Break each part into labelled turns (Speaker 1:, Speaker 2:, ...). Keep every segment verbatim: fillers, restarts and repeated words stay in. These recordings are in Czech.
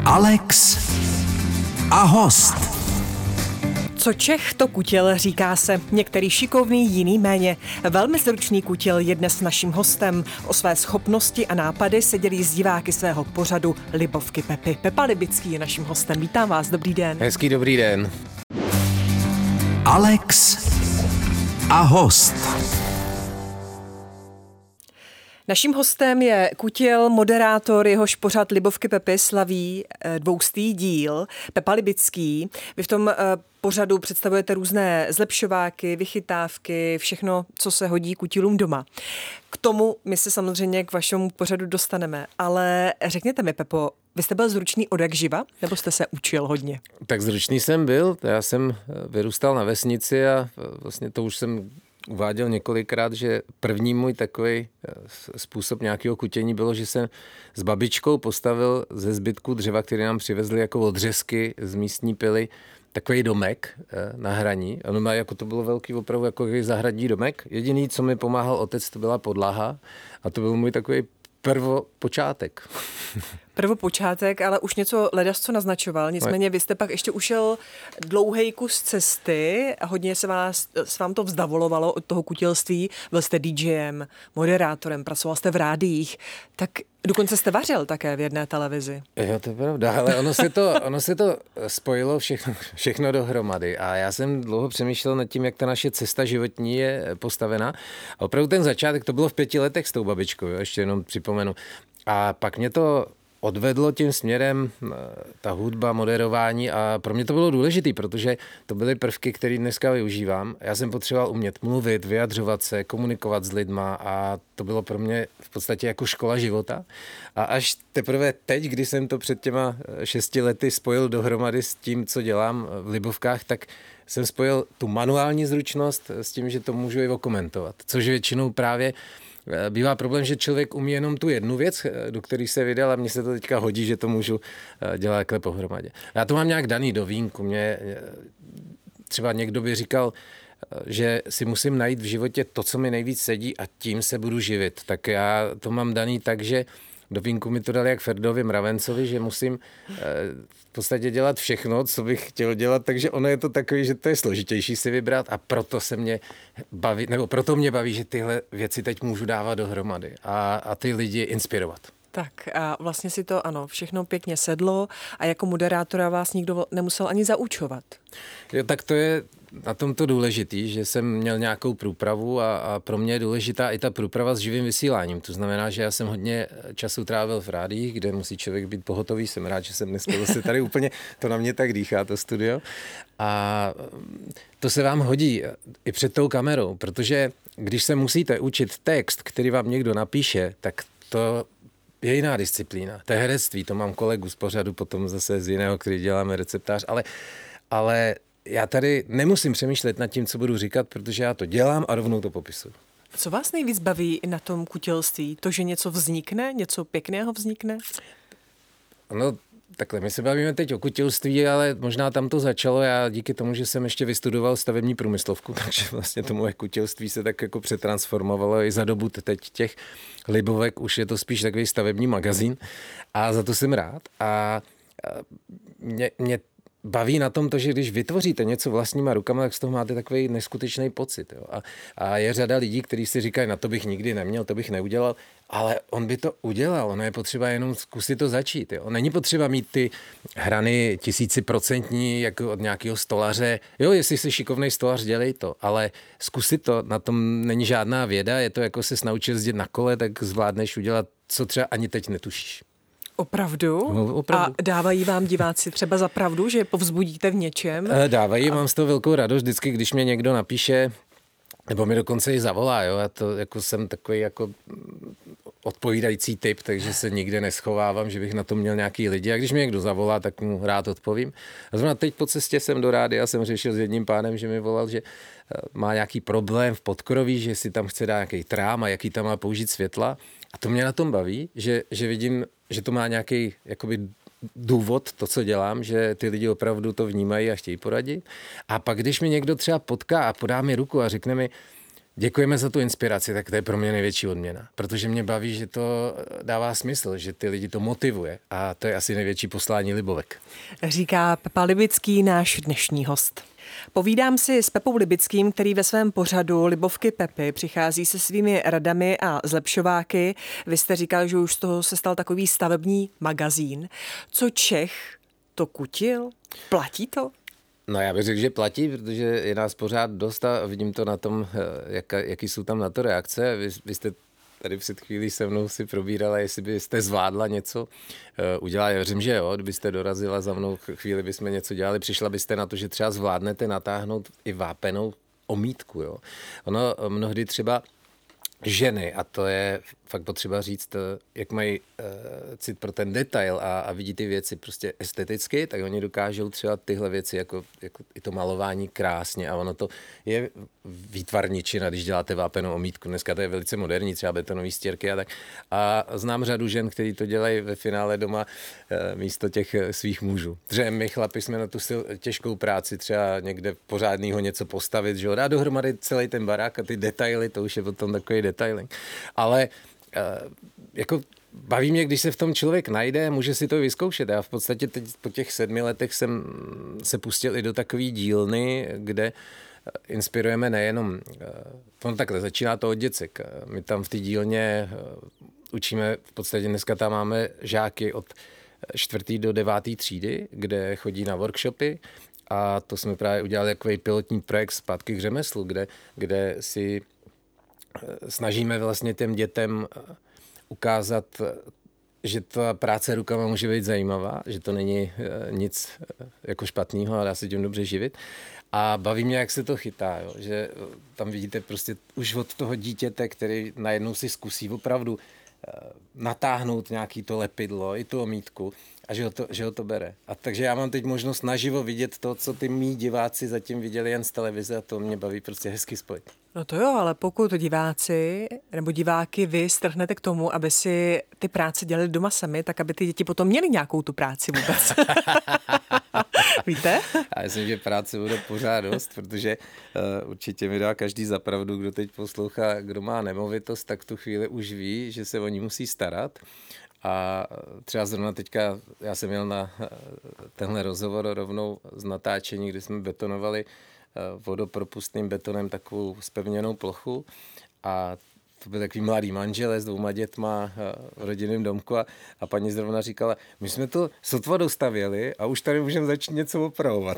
Speaker 1: Alex a host.
Speaker 2: Co Čech, to kutil, říká se. Některý šikovný, jiný méně. Velmi zručný kutil je dnes naším hostem. O své schopnosti a nápady se dělí s diváky svého pořadu Libovky Pepy. Pepa Libický je naším hostem. Vítám vás, dobrý den.
Speaker 3: Hezký dobrý den.
Speaker 1: Alex a host.
Speaker 2: Naším hostem je kutil, moderátor, jehož pořad Libovky Pepy slaví dvoustý díl, Pepa Libický. Vy v tom pořadu představujete různé zlepšováky, vychytávky, všechno, co se hodí kutilům doma. K tomu my se samozřejmě k vašemu pořadu dostaneme, ale řekněte mi, Pepo, vy jste byl zručný od jak živa, nebo jste se učil hodně?
Speaker 3: Tak zručný jsem byl, já jsem vyrůstal na vesnici a vlastně to už jsem uváděl několikrát, že první můj takový způsob nějakého kutění bylo, že jsem s babičkou postavil ze zbytku dřeva, který nám přivezli jako odřezky z místní pily, takový domek na hraní. Ono má, jako to bylo velký opravdu jako zahradní domek. Jediný, co mi pomáhal otec, to byla podlaha a to byl můj takový prvopočátek.
Speaker 2: Prvopočátek, ale už něco ledas, co naznačoval. Nicméně vy jste pak ještě ušel dlouhej kus cesty a hodně se, vás, se vám to vzdavolovalo od toho kutilství. Byl jste DJem, moderátorem, pracoval jste v rádiích, tak dokonce jste vařil také v jedné televizi.
Speaker 3: Jo, to je pravda, ale ono se to, ono se to spojilo všechno, všechno dohromady a já jsem dlouho přemýšlel nad tím, jak ta naše cesta životní je postavena. A opravdu ten začátek, to bylo v pěti letech s tou babičkou, jo, ještě jenom připomenu. A pak mě to odvedlo tím směrem ta hudba, moderování a pro mě to bylo důležité, protože to byly prvky, které dneska využívám. Já jsem potřeboval umět mluvit, vyjadřovat se, komunikovat s lidma a to bylo pro mě v podstatě jako škola života. A až teprve teď, když jsem to před těma šesti lety spojil dohromady s tím, co dělám v Libovkách, tak jsem spojil tu manuální zručnost s tím, že to můžu i okomentovat, což většinou právě bývá problém, že člověk umí jenom tu jednu věc, do které se vydal a mně se to teďka hodí, že to můžu dělat takhle pohromadě. Já to mám nějak daný do vínku. Mě třeba někdo by říkal, že si musím najít v životě to, co mi nejvíc sedí a tím se budu živit. Tak já to mám daný tak, že do vínku mi to dali jak Ferdovi Mravencovi, že musím v podstatě dělat všechno, co bych chtěl dělat, takže ono je to takový, že to je složitější si vybrat a proto se mě baví, nebo proto mě baví, že tyhle věci teď můžu dávat dohromady a, a ty lidi inspirovat.
Speaker 2: Tak a vlastně si to, ano, všechno pěkně sedlo a jako moderátora vás nikdo nemusel ani zaučovat.
Speaker 3: Jo, tak to je na tom to důležitý, že jsem měl nějakou průpravu a, a pro mě je důležitá i ta průprava s živým vysíláním. To znamená, že já jsem hodně času trávil v rádiích, kde musí člověk být pohotový. Jsem rád, že jsem dneska zase tady úplně, to na mě tak dýchá, to studio. A to se vám hodí i před tou kamerou, protože když se musíte učit text, který vám někdo napíše, tak to je jiná disciplína. To je herectví, to mám kolegu z pořadu, potom zase z jiného, který děláme receptář, ale, ale já tady nemusím přemýšlet nad tím, co budu říkat, protože já to dělám a rovnou to popisuju.
Speaker 2: Co vás nejvíc baví na tom kutilství? To, že něco vznikne, něco pěkného vznikne?
Speaker 3: No, takhle, my se bavíme teď o kutilství, ale možná tam to začalo. Já díky tomu, že jsem ještě vystudoval stavební průmyslovku, takže vlastně to moje kutilství se tak jako přetransformovalo i za dobu teď těch Libovek, už je to spíš takový stavební magazín a za to jsem rád. A mě, mě baví na tom to, že když vytvoříte něco vlastníma rukama, tak z toho máte takový neskutečný pocit. Jo. A, a je řada lidí, kteří si říkají, na to bych nikdy neměl, to bych neudělal, ale on by to udělal, ono je potřeba jenom zkusit to začít. Jo. Není potřeba mít ty hrany tisíciprocentní, jako od nějakého stolaře. Jo, jestli jsi šikovnej stolař, dělej to, ale zkusit to, na tom není žádná věda, je to jako se naučit jezdit na kole, tak zvládneš udělat, co třeba ani teď netušíš.
Speaker 2: Opravdu?
Speaker 3: No, opravdu.
Speaker 2: A dávají vám diváci třeba za pravdu, že povzbudíte v něčem?
Speaker 3: Dávají,
Speaker 2: a...
Speaker 3: mám z toho velkou radost vždycky, když mě někdo napíše, nebo mi dokonce i zavolá, jo, já to jako jsem takový jako odpovídající typ, takže se nikde neschovávám, že bych na to měl nějaký lidi. A když mě někdo zavolá, tak mu rád odpovím. A zrovna teď po cestě jsem do rádia, jsem řešil s jedním pánem, že mi volal, že má nějaký problém v podkroví, že si tam chce dát nějaký trám a jaký tam má použít světla. A to mě na tom baví, že, že vidím, že to má nějaký jakoby důvod, to, co dělám, že ty lidi opravdu to vnímají a chtějí poradit. A pak, když mi někdo třeba potká a podá mi ruku a řekne mi, děkujeme za tu inspiraci, tak to je pro mě největší odměna, protože mě baví, že to dává smysl, že ty lidi to motivuje a to je asi největší poslání Libovek.
Speaker 2: Říká Pepa Libický, náš dnešní host. Povídám si s Pepou Libickým, který ve svém pořadu Libovky Pepy přichází se svými radami a zlepšováky. Vy jste říkal, že už z toho se stal takový stavební magazín. Co Čech, to Kutil? Platí to?
Speaker 3: No já bych řekl, že platí, protože je nás pořád dost a vidím to na tom, jak, jaký jsou tam na to reakce. Vy, vy jste tady před chvílí se mnou si probírala, jestli byste zvládla něco uh, udělat. Já věřím, že jo, kdybyste dorazila za mnou chvíli, bychom něco dělali, přišla byste na to, že třeba zvládnete natáhnout i vápenou omítku. Jo. Ono mnohdy třeba ženy, a to je fakt potřeba říct, jak mají uh, cit pro ten detail a, a vidí ty věci prostě esteticky, tak oni dokážou třeba tyhle věci, jako, jako i to malování krásně a ono to je výtvarničina, když děláte vápenou omítku. Dneska to je velice moderní, třeba betonové stěrky a tak. A znám řadu žen, kteří to dělají ve finále doma uh, místo těch svých mužů. Protože my chlapi jsme na tu sil, těžkou práci třeba někde pořádnýho něco postavit, že ho dá dohromady celý ten barák a ty detaily, to už je potom takový detailing. Ale uh, jako baví mě, když se v tom člověk najde, může si to vyzkoušet. Já v podstatě teď po těch sedmi letech jsem se pustil i do takové dílny, kde inspirujeme nejenom, no takhle, začíná to od děcek. My tam v té dílně učíme, v podstatě dneska tam máme žáky od čtvrtý do devátý třídy, kde chodí na workshopy a to jsme právě udělali takový pilotní projekt Zpátky k řemeslu, kde, kde si snažíme vlastně těm dětem ukázat, že ta práce rukama může být zajímavá, že to není nic jako špatného a dá se tím dobře živit. A baví mě, jak se to chytá, jo? Že tam vidíte prostě už od toho dítěte, který najednou si zkusí opravdu natáhnout nějaký to lepidlo, i tu omítku a že ho to, že ho to bere. A takže já mám teď možnost naživo vidět to, co ty mý diváci zatím viděli jen z televize a to mě baví prostě hezky spojit.
Speaker 2: No to jo, ale pokud diváci nebo diváky vy strhnete k tomu, aby si ty práce dělali doma sami, tak aby ty děti potom měly nějakou tu práci vůbec. Víte?
Speaker 3: Já myslím, že práce bude pořád dost, protože uh, určitě mi dá každý za pravdu, kdo teď poslouchá, kdo má nemovitost, tak v tu chvíli už ví, že se o ní musí starat. A třeba zrovna teďka, já jsem měl na tenhle rozhovor rovnou z natáčení, kdy jsme betonovali vodopropustným betonem takovou zpevněnou plochu a to byl takový mladý manželé s dvouma dětma v rodinném domku a, a paní zrovna říkala, my jsme to sotva dostavěli a už tady můžeme začít něco opravovat.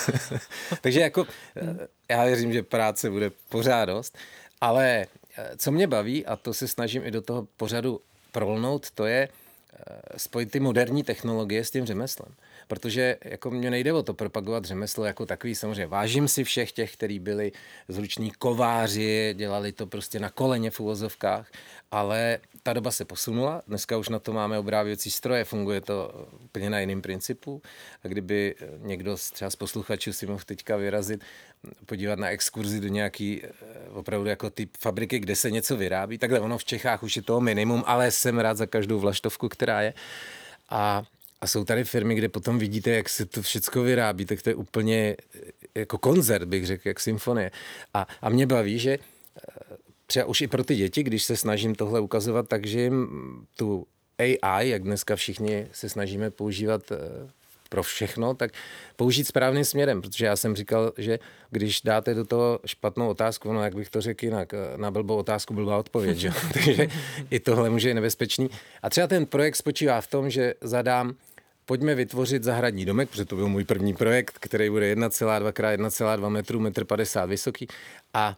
Speaker 3: Takže jako já věřím, že práce bude pořád dost, ale co mě baví, a to se snažím i do toho pořadu prolnout, to je spojit ty moderní technologie s tím řemeslem. Protože jako mně nejde o to propagovat řemeslo jako takový, samozřejmě vážím si všech těch, kteří byli zruční kováři, dělali to prostě na koleně v uvozovkách, ale ta doba se posunula, dneska už na to máme obráběcí stroje, funguje to úplně na jiném principu a kdyby někdo třeba z posluchačů si mohl teďka vyrazit, podívat na exkurzi do nějaký opravdu jako typ fabriky, kde se něco vyrábí, takhle ono v Čechách už je toho minimum, ale jsem rád za každou vlaštovku, která je a A jsou tady firmy, kde potom vidíte, jak se to všecko vyrábí, tak to je úplně jako koncert, bych řekl, jak symfonie. A, a mě baví, že třeba už i pro ty děti, když se snažím tohle ukazovat, takže jim tu A I, jak dneska všichni se snažíme používat pro všechno, tak použít správným směrem, protože já jsem říkal, že když dáte do toho špatnou otázku, no jak bych to řekl jinak, na blbou otázku blbá odpověď, že? Takže i tohle může být nebezpečný. A třeba ten projekt spočívá v tom, že zadám pojďme vytvořit zahradní domek, protože to byl můj první projekt, který bude jedna celá dva krát jedna celá dva metru, metr padesát vysoký a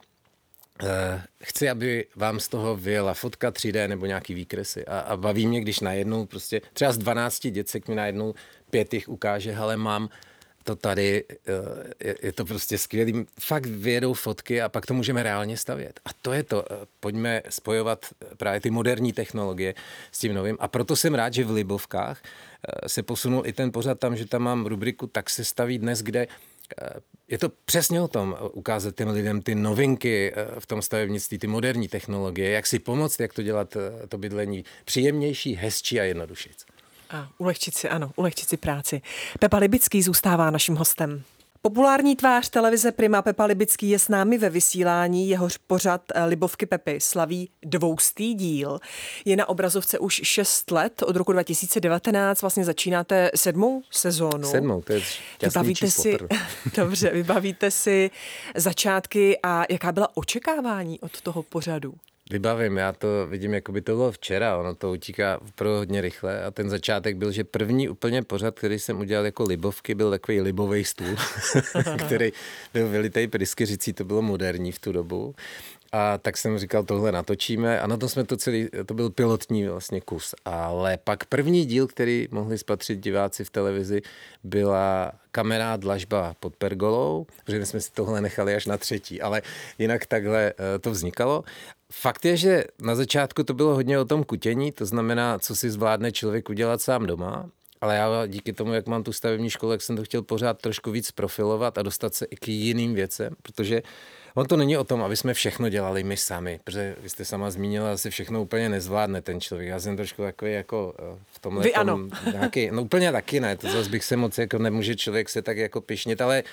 Speaker 3: e, chci, aby vám z toho vyjela fotka tři dé nebo nějaký výkresy a, a baví mě, když najednou prostě třeba z dvanácti děcek mi najednou pět jich ukáže, hele mám to tady, je, je to prostě skvělý, fakt vyjedou fotky a pak to můžeme reálně stavět. A to je to, pojďme spojovat právě ty moderní technologie s tím novým a proto jsem rád, že v Libovkách se posunul i ten pořad tam, že tam mám rubriku Tak se staví dnes, kde je to přesně o tom, ukázat těm lidem ty novinky v tom stavebnictví, ty moderní technologie, jak si pomoct, jak to dělat to bydlení příjemnější, hezčí a jednodušší.
Speaker 2: A ulehčit si, ano, ulehčit si práci. Pepa Libický zůstává naším hostem. Populární tvář televize Prima Pepa Libický je s námi ve vysílání. Jehož pořad Libovky Pepy slaví dvoustý díl. Je na obrazovce už šest let, od roku dva tisíce devatenáct, vlastně začínáte sedmou sezónu.
Speaker 3: Sedmou, to je šťastný číslo.
Speaker 2: Si, dobře, vybavíte si začátky a jaká byla očekávání od toho pořadu?
Speaker 3: Vybavím, já to vidím, jako by to bylo včera, ono to utíká opravdu hodně rychle a ten začátek byl, že první úplně pořad, který jsem udělal jako libovky, byl takový libovej stůl, který byl vylitej pryskyřicí, to bylo moderní v tu dobu. A tak jsem říkal, tohle natočíme a na to jsme to celý, to byl pilotní vlastně kus. Ale pak první díl, který mohli spatřit diváci v televizi, byla kamenná dlažba pod pergolou, protože my jsme si tohle nechali až na třetí, ale jinak takhle to vznikalo. Fakt je, že na začátku to bylo hodně o tom kutění, to znamená, co si zvládne člověk udělat sám doma, ale já díky tomu, jak mám tu stavební školu, jak jsem to chtěl pořád trošku víc profilovat a dostat se i k jiným věcem, protože on to není o tom, aby jsme všechno dělali my sami, protože vy jste sama zmínila, asi všechno úplně nezvládne ten člověk. Já jsem trošku takový jako v tomhle
Speaker 2: Vy ano.
Speaker 3: nějaký, no úplně taky ne, to zase bych se moc jako nemůže člověk se tak jako pyšnit, ale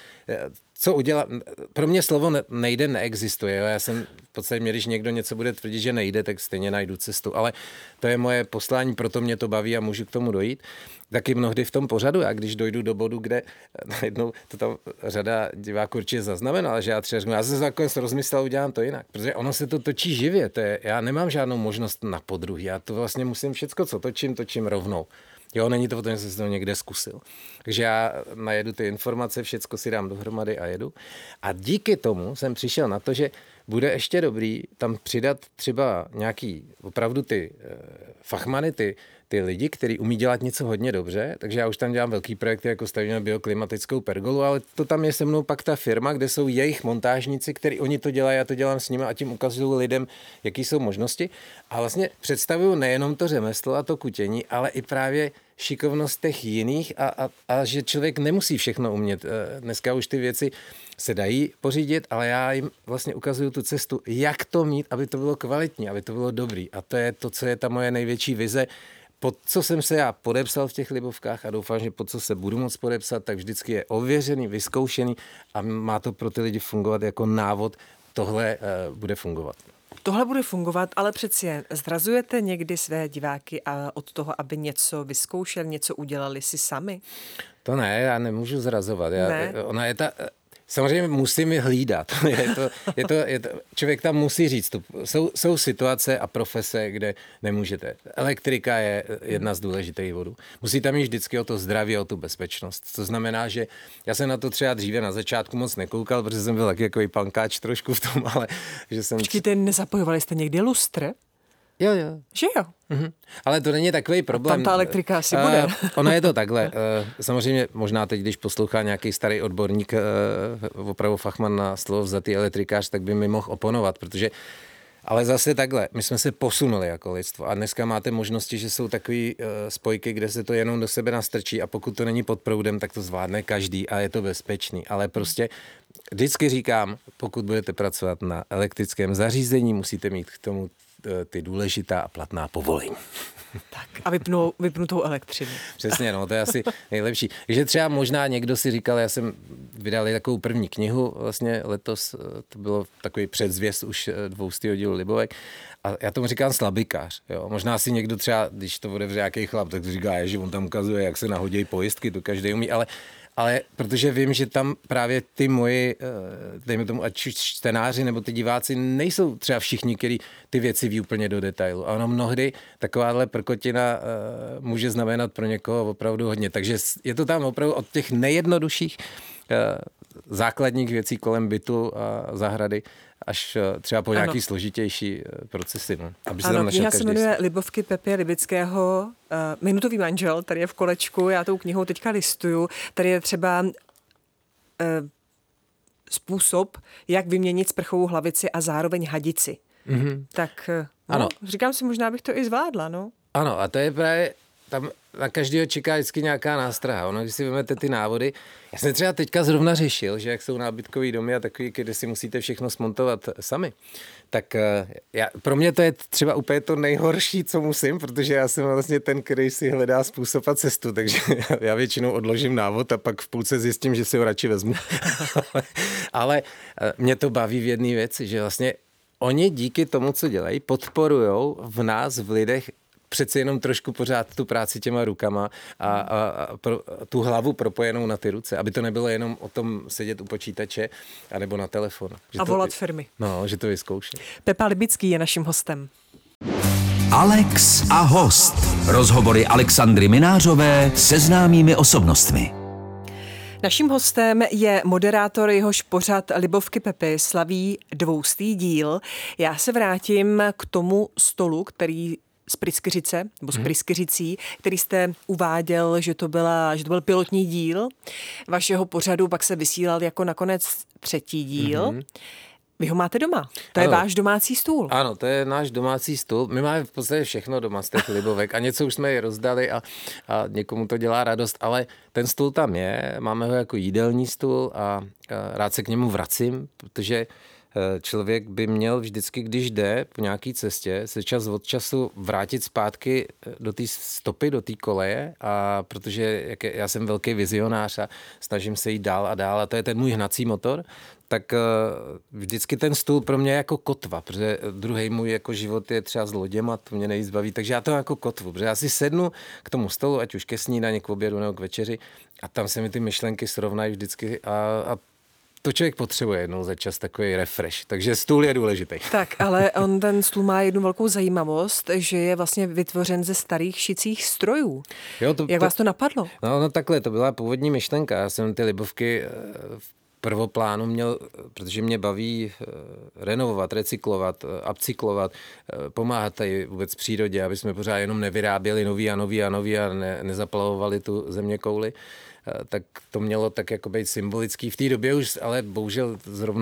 Speaker 3: co udělat, pro mě slovo nejde neexistuje, jo? Já jsem v podstatě, když někdo něco bude tvrdit, že nejde, tak stejně najdu cestu, ale to je moje poslání, proto mě to baví a můžu k tomu dojít. Taky mnohdy v tom pořadu, já když dojdu do bodu, kde najednou to tam řada diváků určitě zaznamenala, že já třeba řeknu, já jsem se nakonec rozmyslel, udělám to jinak, protože ono se to točí živě, to je, já nemám žádnou možnost na podruhý, já to vlastně musím všecko, co točím, točím rovnou. Jo, není to o tom, že jsem to někde zkusil. Takže já najedu ty informace, všecko si dám dohromady a jedu. A díky tomu jsem přišel na to, že bude ještě dobrý tam přidat třeba nějaký opravdu ty e, fachmany, ty, ty lidi, kteří umí dělat něco hodně dobře, takže já už tam dělám velký projekty, jako stavíme bioklimatickou pergolu, ale to tam je se mnou pak ta firma, kde jsou jejich montážníci, kteří oni to dělají, já to dělám s nimi a tím ukazuju lidem, jaký jsou možnosti. A vlastně představuju nejenom to řemeslo a to kutění, ale i právě šikovnost těch jiných a, a, a že člověk nemusí všechno umět. Dneska už ty věci se dají pořídit, ale já jim vlastně ukazuju tu cestu, jak to mít, aby to bylo kvalitní, aby to bylo dobrý. A to je to, co je ta moje největší vize, pod co jsem se já podepsal v těch libovkách a doufám, že pod co se budu moc podepsat, tak vždycky je ověřený, vyzkoušený a má to pro ty lidi fungovat jako návod, tohle uh, bude fungovat.
Speaker 2: Tohle bude fungovat, ale přeci jen zrazujete někdy své diváky a od toho, aby něco vyzkoušeli, něco udělali si sami?
Speaker 3: To ne, já nemůžu zrazovat. Já,
Speaker 2: ne?
Speaker 3: Ona je ta... Samozřejmě musím je hlídat. je to, je to, je to, člověk tam musí říct. Jsou, jsou situace a profese, kde nemůžete. Elektrika je jedna z důležitých bodů. Musí tam jít vždycky o to zdraví, o tu bezpečnost. To znamená, že já jsem na to třeba dříve na začátku moc nekoukal, protože jsem byl taky jako pankáč trošku v tom, ale že jsem...
Speaker 2: Počkejte, nezapojovali jste někdy lustr?
Speaker 3: Jo, jo.
Speaker 2: Že jo?
Speaker 3: Mhm. Ale to není takový problém.
Speaker 2: Tam ta elektrika asi bude.
Speaker 3: Uh, ono je to takhle. Uh, samozřejmě možná teď, když poslouchá nějaký starý odborník, uh, opravdu fachman na slovo vzatý elektrikář, tak by mi mohl oponovat, protože ale zase takhle, my jsme se posunuli jako lidstvo a dneska máte možnosti, že jsou takový uh, spojky, kde se to jenom do sebe nastrčí a pokud to není pod proudem, tak to zvládne každý a je to bezpečný. Ale prostě vždycky říkám, pokud budete pracovat na elektrickém zařízení, musíte mít k tomu ty důležitá a platná povolení.
Speaker 2: Tak a vypnu, vypnutou elektřinu.
Speaker 3: Přesně, no, to je asi nejlepší. Že třeba možná někdo si říkal, já jsem vydal takovou první knihu vlastně letos, to bylo takový předzvěst už dvoustýho dílu Libovek a já tomu říkám slabikář. Jo. Možná si někdo třeba, když to otevře nějaký chlap, tak to říká, že on tam ukazuje, jak se nahodí pojistky, to každý umí, ale Ale protože vím, že tam právě ty moji, dejme tomu, ať čtenáři nebo ty diváci nejsou třeba všichni, kteří ty věci ví úplně do detailu. A ono mnohdy takováhle prkotina může znamenat pro někoho opravdu hodně. Takže je to tam opravdu od těch nejjednodušších základních věcí kolem bytu a zahrady až třeba po nějaký ano. složitější procesy. No, aby se
Speaker 2: ano,
Speaker 3: tam našel
Speaker 2: kniha
Speaker 3: každý.
Speaker 2: se jmenuje Libovky Pepy Libického, uh, Minutový manžel, tady je v kolečku, já tou knihou teďka listuju, tady je třeba uh, způsob, jak vyměnit sprchovou hlavici a zároveň hadici. Mm-hmm. Tak no, ano. Říkám si, možná bych to i zvládla, no.
Speaker 3: Ano, a to je právě tam na každého čeká vždycky nějaká nástraha. Ono, když si vezmete ty návody, já jsem třeba teďka zrovna řešil, že jak jsou nábytkový domy a takový, kde si musíte všechno smontovat sami, tak já, pro mě to je třeba úplně to nejhorší, co musím, protože já jsem vlastně ten, který si hledá způsob a cestu, takže já většinou odložím návod a pak v půlce zjistím, že si ho radši vezmu. ale, ale mě to baví v jedné věci, že vlastně oni díky tomu, co dělají, podporujou v nás, v lidech, přeci jenom trošku pořád tu práci těma rukama a, a, a pro, tu hlavu propojenou na ty ruce, aby to nebylo jenom o tom sedět u počítače anebo na telefonu.
Speaker 2: A
Speaker 3: to,
Speaker 2: volat firmy.
Speaker 3: No, že to vyzkouší.
Speaker 2: Pepa Libický je naším hostem.
Speaker 1: Alex a host. Rozhovory Alexandry Minářové se známými osobnostmi.
Speaker 2: Naším hostem je moderátor, jehož pořad Libovky Pepy slaví dvoustý díl. Já se vrátím k tomu stolu, který z Pryskyřice, nebo z Pryskyřicí, který jste uváděl, že to, byla, že to byl pilotní díl vašeho pořadu, pak se vysílal jako nakonec třetí díl. Mm-hmm. Vy ho máte doma. To ano. Je váš domácí stůl.
Speaker 3: Ano, to je náš domácí stůl. My máme v podstatě všechno doma z těch Libovek a něco už jsme je rozdali a, a někomu to dělá radost, ale ten stůl tam je, máme ho jako jídelní stůl a, a rád se k němu vracím, protože člověk by měl vždycky, když jde po nějaký cestě, se čas od času vrátit zpátky do té stopy, do té koleje, a protože jak je, já jsem velký vizionář a snažím se jít dál a dál a to je ten můj hnací motor, tak vždycky ten stůl pro mě je jako kotva, protože druhý můj jako život je třeba s loděma, to mě nejvíc baví, takže já to jako kotvu, protože já si sednu k tomu stolu, ať už ke snídani, k obědu nebo k večeři a tam se mi ty myšlenky srovnají vždycky a, a to člověk potřebuje jednou za čas takový refresh, takže stůl je důležitý.
Speaker 2: Tak, ale on ten stůl má jednu velkou zajímavost, že je vlastně vytvořen ze starých šicích strojů. Jo, to, Jak to, vás to napadlo?
Speaker 3: No, no takhle, to byla původní myšlenka. Já jsem ty Libovky v prvoplánu měl, protože mě baví renovovat, recyklovat, upcyklovat, pomáhat tady vůbec přírodě, aby jsme pořád jenom nevyráběli nový a nový a nový a ne, nezaplavovali tu zeměkouli. Tak to mělo tak jako být symbolický. V té době už, ale bohužel zrovna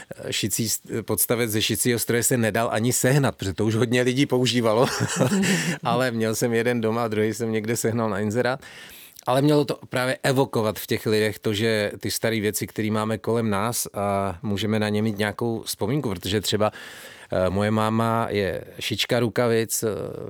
Speaker 3: šicí podstavec ze šicího stroje se nedal ani sehnat, protože to už hodně lidí používalo, ale měl jsem jeden doma a druhý jsem někde sehnal na inzerát. Ale mělo to právě evokovat v těch lidech to, že ty staré věci, které máme kolem nás a můžeme na ně mít nějakou vzpomínku, protože třeba moje máma je šička rukavic,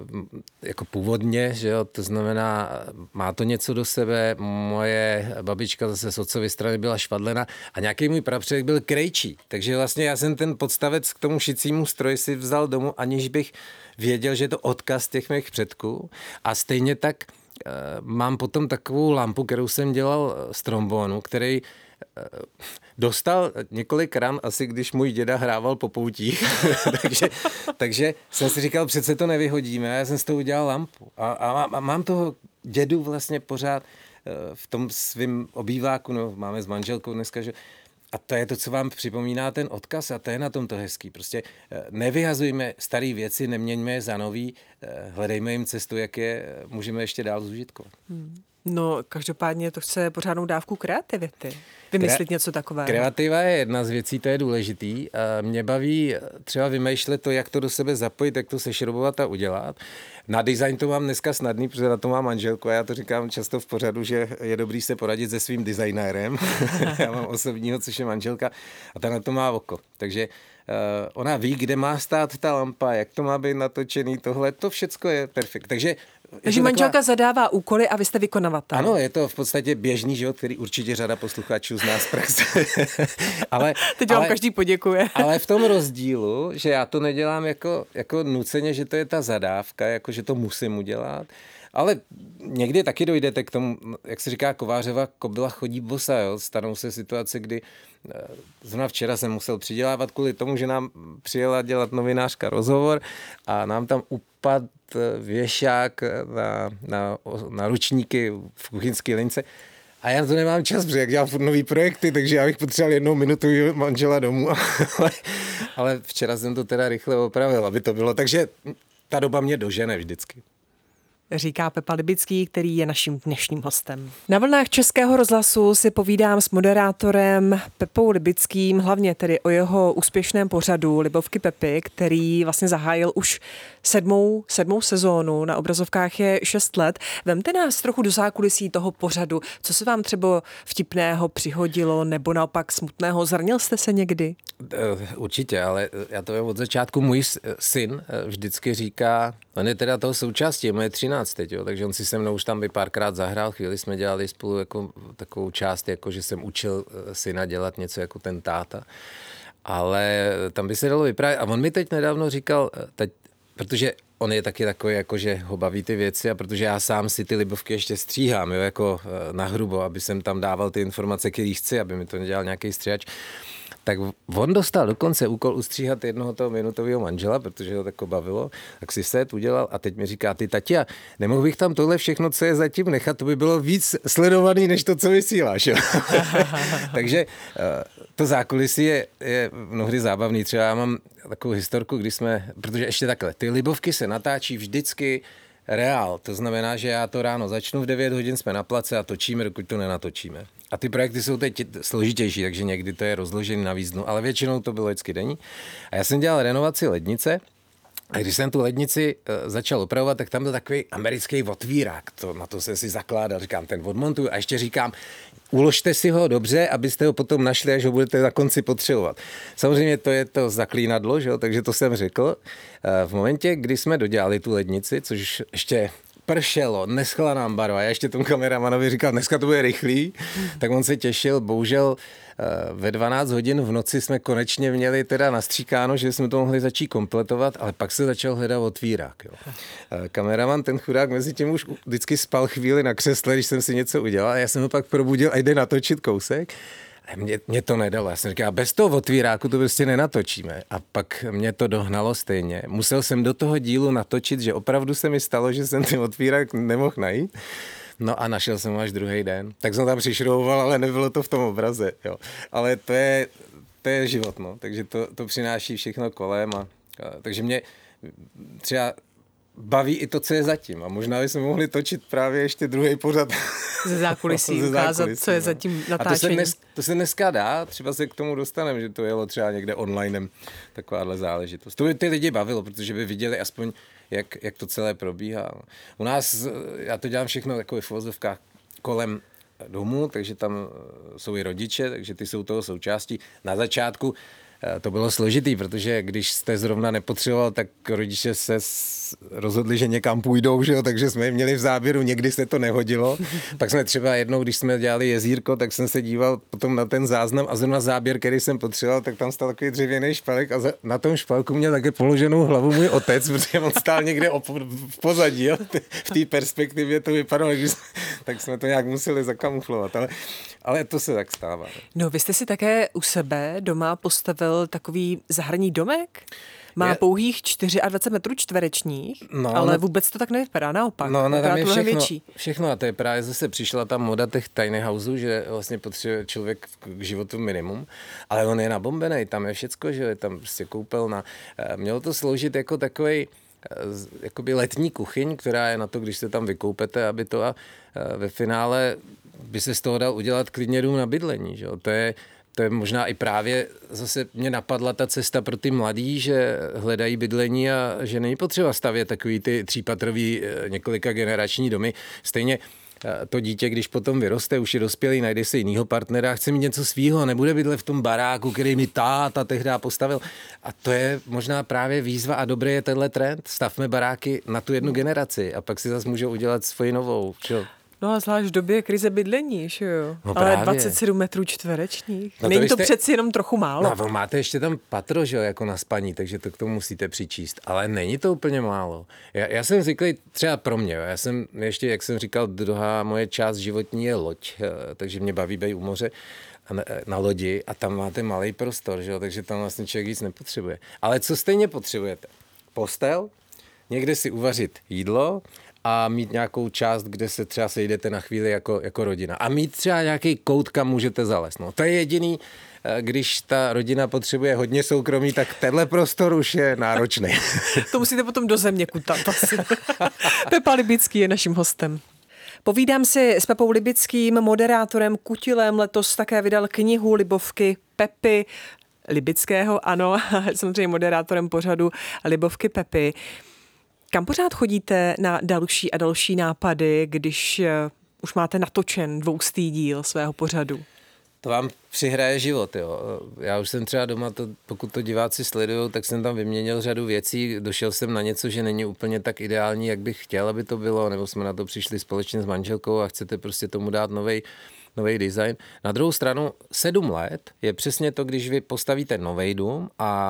Speaker 3: jako původně, že jo, to znamená, má to něco do sebe, moje babička zase z otcovy strany byla švadlena a nějaký můj prapředek byl krejčí, takže vlastně já jsem ten podstavec k tomu šicímu stroji si vzal domů, aniž bych věděl, že je to odkaz těch mých předků a stejně tak mám potom takovou lampu, kterou jsem dělal z trombónu, který dostal několik ran, asi když můj děda hrával po poutích, takže, takže jsem si říkal, přece to nevyhodíme, já jsem z toho udělal lampu. A, a, a mám toho dědu vlastně pořád v tom svém obýváku, no, máme s manželkou dneska, že a to je to, co vám připomíná ten odkaz a to je na tom to hezký. Prostě nevyhazujme staré věci, neměňme je za nový, hledejme jim cestu, jak je můžeme ještě dál zužitkovat. Hmm.
Speaker 2: No, každopádně to chce pořádnou dávku kreativity. Vymyslit Kre- něco takového.
Speaker 3: Kreativa je jedna z věcí, to je důležitý. Mě baví třeba vymýšlet to, jak to do sebe zapojit, jak to sešrobovat a udělat. Na design to mám dneska snadný, protože na to mám manželku a já to říkám často v pořadu, že je dobrý se poradit se svým designérem. Já mám osobního, což je manželka a ta na to má oko. Takže uh, ona ví, kde má stát ta lampa, jak to má být natočený, tohle, to všecko je perfekt. Takže
Speaker 2: Takže manželka taková... zadává úkoly a vy jste vykonavatel.
Speaker 3: Ano, je to v podstatě běžný život, který určitě řada posluchačů zná z praxe. ale,
Speaker 2: Teď vám
Speaker 3: ale,
Speaker 2: každý poděkuje.
Speaker 3: Ale v tom rozdílu, že já to nedělám jako, jako nuceně, že to je ta zadávka, jako že to musím udělat, ale někdy taky dojdete k tomu, jak se říká, kovářova kobyla chodí bosa, jo? Stanou se situace, kdy zrovna včera jsem musel přidělávat kvůli tomu, že nám přijela dělat novinářka rozhovor a nám tam upad věšák na, na, na ručníky v kuchyňské lince. A já na to nemám čas, protože jak dělám furt nový projekty, takže já bych potřeboval jednou minutu manžela domů. ale, ale včera jsem to teda rychle opravil, aby to bylo. Takže ta doba mě dožene vždycky.
Speaker 2: říká Pepa Libický, který je naším dnešním hostem. Na vlnách Českého rozhlasu si povídám s moderátorem Pepou Libickým, hlavně tedy o jeho úspěšném pořadu Libovky Pepy, který vlastně zahájil už sedmou, sedmou sezónu, na obrazovkách je šest let. Vemte nás trochu do zákulisí toho pořadu, co se vám třeba vtipného přihodilo nebo naopak smutného, zranil jste se někdy?
Speaker 3: Určitě, ale já to vím od začátku. Můj syn vždycky říká, on je teda toho součástí, mu je třináct teď, jo, takže on si se mnou už tam by párkrát zahrál, chvíli jsme dělali spolu jako, takovou část, jako že jsem učil syna dělat něco jako ten táta, ale tam by se dalo vyprávět. A on mi teď nedávno říkal, teď, protože on je taky takový, jako že ho baví ty věci a protože já sám si ty libovky ještě stříhám, jo, jako nahrubo, aby jsem tam dával ty informace, které chci, aby mi to nedělal nějaký stříhač. Tak on dostal dokonce úkol ustříhat jednoho toho minutového manžela, protože ho tako bavilo, tak si set udělal a teď mi říká, ty tati, nemohl bych tam tohle všechno, co je zatím nechat, to by bylo víc sledovaný, než to, co vysíláš. Jo? Takže to zákulisí je, je mnohdy zábavný. Třeba já mám takovou historku, kdy jsme, protože ještě takhle, ty libovky se natáčí vždycky reál, to znamená, že já to ráno začnu v devět hodin, jsme na place a točíme, dokud to nenatočíme. A ty projekty jsou teď složitější, takže někdy to je rozložený na víc dnů, ale většinou to bylo vždycky denní. A já jsem dělal renovaci lednice a když jsem tu lednici uh, začal opravovat, tak tam byl takový americký otvírák. To, na to jsem si zakládal, říkám, ten odmontuju a ještě říkám, uložte si ho dobře, abyste ho potom našli, až ho budete na konci potřebovat. Samozřejmě to je to zaklínadlo, že jo? Takže to jsem řekl. Uh, v momentě, kdy jsme dodělali tu lednici, což ještě pršelo, neschla nám barva. Já ještě tomu kameramanovi říkal, dneska to bude rychlý, tak on se těšil. Bohužel ve dvanáct hodin v noci jsme konečně měli teda nastříkáno, že jsme to mohli začít kompletovat, ale pak se začal hledat otvírák. Jo. Kameraman, ten chudák, mezi tím už vždycky spal chvíli na křesle, když jsem si něco udělal a já jsem ho pak probudil a jde natočit kousek. Mě, mě to nedalo. Já jsem říkal, bez toho otvíráku to prostě nenatočíme. A pak mě to dohnalo stejně. Musel jsem do toho dílu natočit, že opravdu se mi stalo, že jsem ten otvírák nemohl najít. No a našel jsem ho až druhý den. Tak jsem tam přišrouboval, ale nebylo to v tom obraze. Jo. Ale to je, to je život, no. Takže to, to přináší všechno kolem. A, a, takže mě třeba baví i to, co je zatím. A možná bychom mohli točit právě ještě druhý pořad.
Speaker 2: Ze zákulisí,
Speaker 3: Ze
Speaker 2: ukázat,
Speaker 3: zákulisí,
Speaker 2: co je
Speaker 3: no.
Speaker 2: zatím natáčení.
Speaker 3: A to se, dnes, to se dneska dá, třeba se k tomu dostaneme, že to jelo třeba někde onlinem, takováhle záležitost. To by ty lidi bavilo, protože by viděli aspoň, jak, jak to celé probíhá. U nás, já to dělám všechno takové v uvozovkách kolem domů, takže tam jsou i rodiče, takže ty jsou toho součástí. Na začátku to bylo složitý, protože když jste zrovna nepotřeboval, tak rodiče se rozhodli, že někam půjdou, že jo? Takže jsme je měli v záběru, někdy se to nehodilo. Pak jsme třeba jednou, když jsme dělali jezírko, tak jsem se díval potom na ten záznam a zrovna záběr, který jsem potřeboval, tak tam stál takový dřevěný špalek a na tom špalku měl také položenou hlavu můj otec, protože on stál někde v pozadí, jo? V té perspektivě to vypadalo, že tak jsme to nějak museli zakamuflovat, ale, ale to se tak stává.
Speaker 2: No, vy jste si také u sebe doma postavil takový zahradní domek? Má
Speaker 3: je...
Speaker 2: pouhých dvacet čtyři metrů čtverečních, no, ale no, vůbec to tak nevypadá, naopak.
Speaker 3: No, no tam je všechno,
Speaker 2: větší.
Speaker 3: všechno a to je právě zase přišla ta moda těch tiny houseů, že vlastně potřebuje člověk k životu minimum, ale on je nabombený, tam je všecko, že je tam prostě koupelna. Mělo to sloužit jako takovej jakoby letní kuchyň, která je na to, když se tam vykoupete, aby to a ve finále by se z toho dal udělat klidně dům na bydlení, že jo? To je To je možná i právě, zase mě napadla ta cesta pro ty mladý, že hledají bydlení a že není potřeba stavět takový ty třípatrový několika generační domy. Stejně to dítě, když potom vyroste, už je dospělý, najde si jinýho partnera, chce mít něco svýho, nebude bydlet v tom baráku, který mi táta tehdy postavil. A to je možná právě výzva a dobrý je tenhle trend. Stavme baráky na tu jednu generaci a pak si zase můžou udělat svoji novou. Čo?
Speaker 2: No a zvlášť v době krize bydlení, že jo?
Speaker 3: No
Speaker 2: ale dvacet sedm metrů čtverečních.
Speaker 3: No to
Speaker 2: Není to
Speaker 3: jste...
Speaker 2: přeci jenom trochu málo.
Speaker 3: No, máte ještě tam patro, že jo, jako na spaní, takže to k tomu musíte přičíst. Ale není to úplně málo. Já, já jsem zvyklý, třeba pro mě, já jsem ještě, jak jsem říkal, druhá moje část životní je loď, takže mě baví být u moře na, na lodi a tam máte malý prostor, že jo, takže tam vlastně člověk víc nepotřebuje. Ale co stejně potřebujete? Postel, někde si uvařit jídlo a mít nějakou část, kde se třeba sejdete na chvíli jako, jako rodina. A mít třeba nějaký kout, kam můžete zalézt. No, to je jediný, když ta rodina potřebuje hodně soukromí, tak tenhle prostor už je náročný.
Speaker 2: To musíte potom do země kutat asi. Pepa Libický je naším hostem. Povídám si s Pepou Libickým, moderátorem Kutilem. Letos také vydal knihu Libovky Pepy Libického, ano, samozřejmě moderátorem pořadu Libovky Pepy. Kam pořád chodíte na další a další nápady, když už máte natočen dvoustý díl svého pořadu?
Speaker 3: To vám přihraje život, jo. Já už jsem třeba doma, to, pokud to diváci sledují, tak jsem tam vyměnil řadu věcí, došel jsem na něco, že není úplně tak ideální, jak bych chtěl, aby to bylo, nebo jsme na to přišli společně s manželkou a chcete prostě tomu dát novej, novej design. Na druhou stranu, sedm let je přesně to, když vy postavíte novej dům a,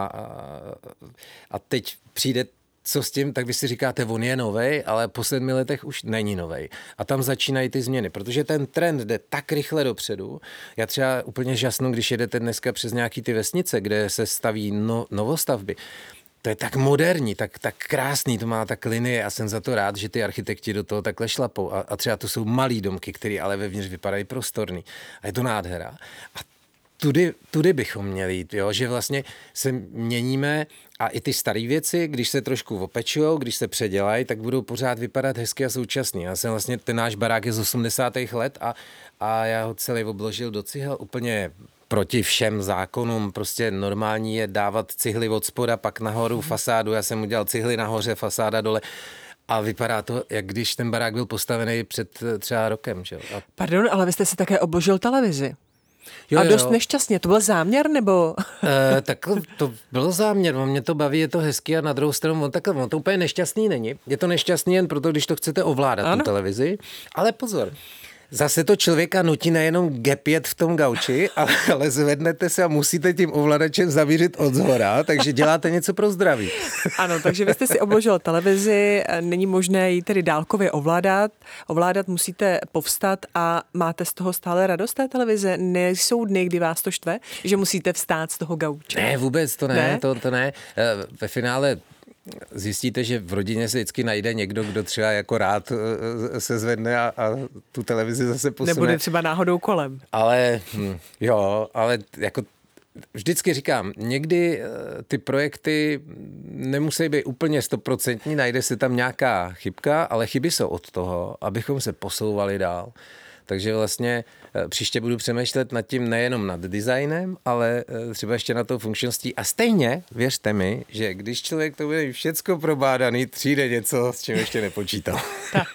Speaker 3: a teď přijde co s tím, tak vy si říkáte, on je novej, ale po sedmi letech už není novej. A tam začínají ty změny, protože ten trend jde tak rychle dopředu. Já třeba úplně žasnu, když jedete dneska přes nějaký ty vesnice, kde se staví no, novostavby. To je tak moderní, tak, tak krásný, to má tak linie a jsem za to rád, že ty architekti do toho takhle šlapou. A, a třeba to jsou malý domky, které ale vevnitř vypadají prostorný. A je to nádhera. A tudy, tudy bychom měli jít, jo? Že vlastně se měníme a i ty staré věci, když se trošku opečujou, když se předělají, tak budou pořád vypadat hezky a současný. Já jsem vlastně, ten náš barák je z osmdesátých let a, a já ho celý obložil do cihel úplně proti všem zákonům. Prostě normální je dávat cihly od spoda, pak nahoru fasádu. Já jsem udělal cihly nahoře, fasáda dole. A vypadá to, jak když ten barák byl postavený před třeba rokem. Že? A...
Speaker 2: Pardon, ale vy jste si také obložil televizi.
Speaker 3: Jo,
Speaker 2: a dost
Speaker 3: jo.
Speaker 2: nešťastně. To byl záměr, nebo?
Speaker 3: e, tak to byl záměr, mě to baví, je to hezký a na druhou stranu on, takhle, on to úplně nešťastný není. Je to nešťastný jen proto, když to chcete ovládat, ano. Tu televizi. Ale pozor, zase to člověka nutí nejenom gepět v tom gauči, ale, ale zvednete se a musíte tím ovladačem zavířit od zhora, takže děláte něco pro zdraví.
Speaker 2: Ano, takže vy jste si obložil televizi, není možné ji tedy dálkově ovládat. Ovládat musíte povstat a máte z toho stále radost té televize? Nejsou dny, kdy vás to štve, že musíte vstát z toho gauče?
Speaker 3: Ne, vůbec to ne, ne? To, to ne. Ve finále zjistíte, že v rodině se vždycky najde někdo, kdo třeba jako rád se zvedne a, a tu televizi zase posune.
Speaker 2: Nebude třeba náhodou kolem.
Speaker 3: Ale hm, jo, ale jako vždycky říkám, někdy ty projekty nemusí být úplně stoprocentní, najde se tam nějaká chybka, ale chyby jsou od toho, abychom se posouvali dál. Takže vlastně příště budu přemýšlet nad tím nejenom nad designem, ale třeba ještě na tou funkčností. A stejně, věřte mi, že když člověk to bude všecko probádaný, přijde něco, s čím ještě nepočítal.
Speaker 2: Tak,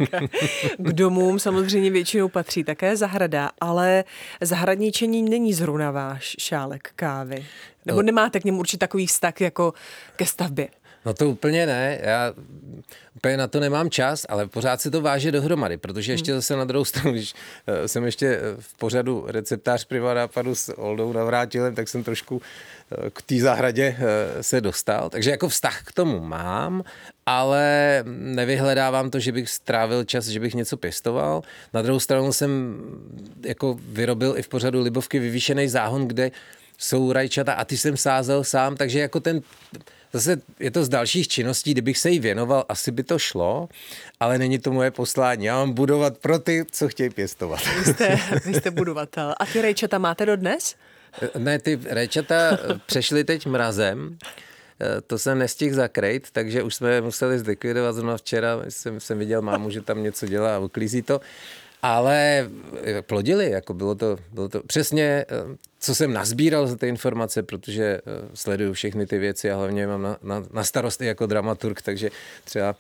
Speaker 2: k domům samozřejmě většinou patří také zahrada, ale zahradničení není zrovna váš šálek kávy. Nebo no. Nemáte k němu určitě takový vztah jako ke stavbě?
Speaker 3: No to úplně ne, já úplně na to nemám čas, ale pořád se to váže dohromady, protože ještě zase na druhou stranu, když jsem ještě v pořadu receptář Prima nápadu s Oldou Navrátilem, tak jsem trošku k té zahradě se dostal, takže jako vztah k tomu mám, ale nevyhledávám to, že bych strávil čas, že bych něco pěstoval. Na druhou stranu jsem jako vyrobil i v pořadu Libovky vyvýšený záhon, kde jsou rajčata a ty jsem sázel sám, takže jako ten... Zase je to z dalších činností, kdybych se jí věnoval, asi by to šlo, ale není to moje poslání. Já mám budovat pro ty, co chtějí pěstovat.
Speaker 2: Vy jste, vy jste budovatel. A ty rajčata máte dodnes?
Speaker 3: Ne, ty rajčata přešly teď mrazem. To jsem nestihl zakrejt, takže už jsme museli zlikvidovat zrovna včera. Jsem, jsem viděl mámu, že tam něco dělá a uklízí to. Ale plodili, jako bylo to, bylo to přesně, co jsem nazbíral za ty informace, protože sleduju všechny ty věci a hlavně mám na, na, na starosti jako dramaturg, takže třeba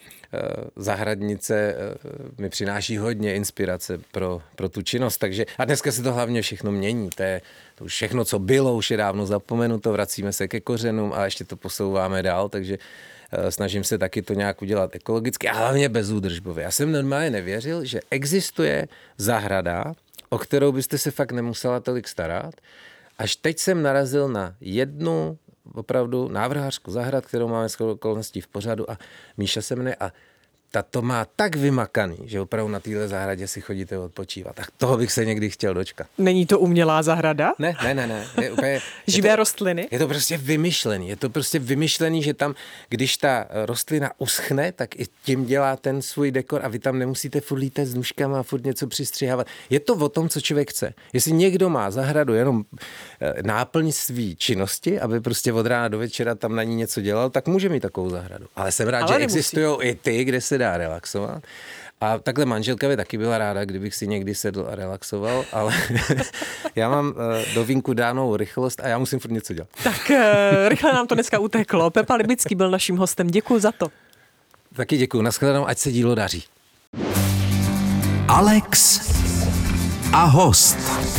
Speaker 3: zahradnice mi přináší hodně inspirace pro, pro tu činnost. Takže, a dneska se to hlavně všechno mění. To je to už všechno, co bylo, už je dávno zapomenuto, vracíme se ke kořenům a ještě to posouváme dál, takže snažím se taky to nějak udělat ekologicky a hlavně bezúdržbově. Já jsem normálně nevěřil, že existuje zahrada, o kterou byste se fakt nemusela tolik starat. Až teď jsem narazil na jednu opravdu návrhářku zahrad, kterou máme shodou okolností v pořadu a Míša se jmenuje a ta to má tak vymakaný, že opravdu na téhle zahradě si chodíte odpočívat. Tak toho bych se někdy chtěl dočkat.
Speaker 2: Není to umělá zahrada?
Speaker 3: Ne, ne, ne, ne. Je úplně,
Speaker 2: Živé
Speaker 3: je to,
Speaker 2: rostliny?
Speaker 3: Je to prostě vymyšlený. Je to prostě vymyšlený, že tam, když ta rostlina uschne, tak i tím dělá ten svůj dekor a vy tam nemusíte furt lítat s nůžkama a furt něco přistřihávat. Je to o tom, co člověk chce. Jestli někdo má zahradu jenom náplň svý činnosti, aby prostě od rána do večera tam na ní něco dělal, tak může mít takovou zahradu. Ale jsem rád, Ale že nemusí. Existují i ty, kde se dá relaxovat. A takhle manželka by taky byla ráda, kdybych si někdy sedl a relaxoval, ale já mám do vínku dánou rychlost a já musím furt něco dělat.
Speaker 2: Tak rychle nám to dneska uteklo. Pepa Libický byl naším hostem. Děkuji za to.
Speaker 3: Taky děkuji. Nashledanou, ať se dílo daří.
Speaker 1: Alex a host.